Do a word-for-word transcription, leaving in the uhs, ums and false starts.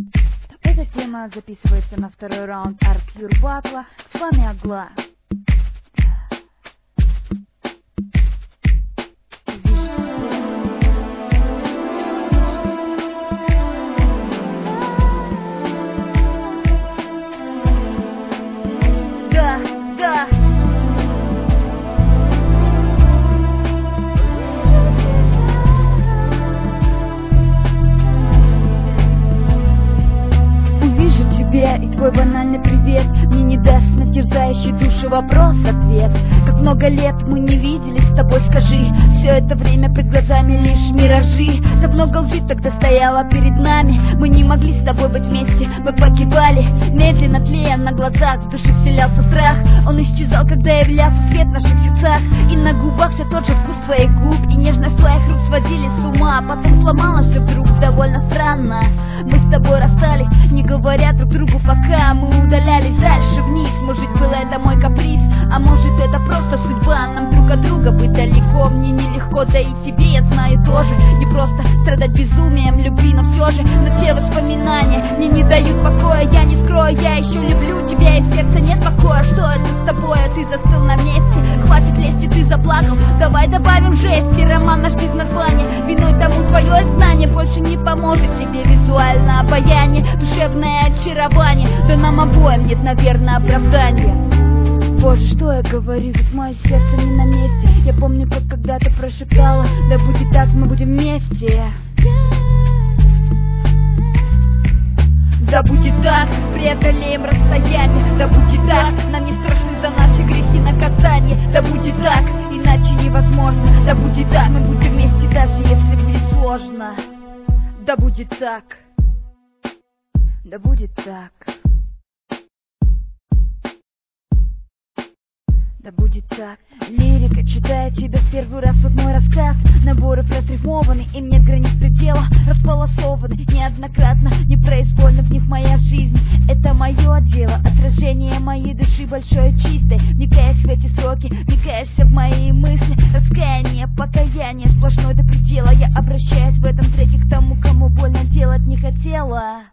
Эта тема записывается на второй раунд Артюр Батла. С вами Агла. Да, да. Увижу тебя, и твой банальный привет мне не даст на терзающий душу вопрос-ответ. Как много лет мы не виделись с тобой, скажи. Все это время пред глазами лишь миражи. Так много лжи тогда стояла перед нами. Мы не могли с тобой быть вместе, мы погибали, медленно тлея на глазах. В душе вселялся страх, он исчезал, когда являлся свет в наших сердцах. И на губах все тот же вкус твоих губ, и нежность твоих рук сводили с ума. Потом сломалось все вдруг довольно странно. Мы с тобой расстались, не говоря друг другу пока. Мы удалялись дальше вниз, может было это мой каприз, а может это просто судьба. Нам друг от друга быть далеко, мне нелегко, да и тебе, я знаю, тоже не просто страдать безумием любви, но все же. Но те воспоминания мне не дают покоя, я не скрою, я еще люблю тебя, и в сердце нет покоя. Что это с тобой, а ты застыл на месте? Хватит лезть, и ты заплакал, давай добавим жести. Роман наш без названия, виной тому твое знание. Больше не поможет тебе визуальное обаяние, душевное очарование. Да нам обоим нет, наверное, оправдания. Боже, что я говорю, ведь мое сердце не на месте. Я помню, как когда-то прошептала: да будет так, мы будем вместе. Да будет так, преодолеем расстояние. Да будет так, нам не страшны за наши грехи наказания. Да будет так, иначе невозможно. Да будет так, мы будем вместе, даже если будет сложно. Да будет так. Да будет так. Да будет так. Лирика, читая тебя в первый раз, вот мой рассказ. Наборы разрифмованы, им нет границ предела. Располосованы неоднократно, непроизвольно в них моя жизнь. Это мое дело, отражение моей души, большое чудо.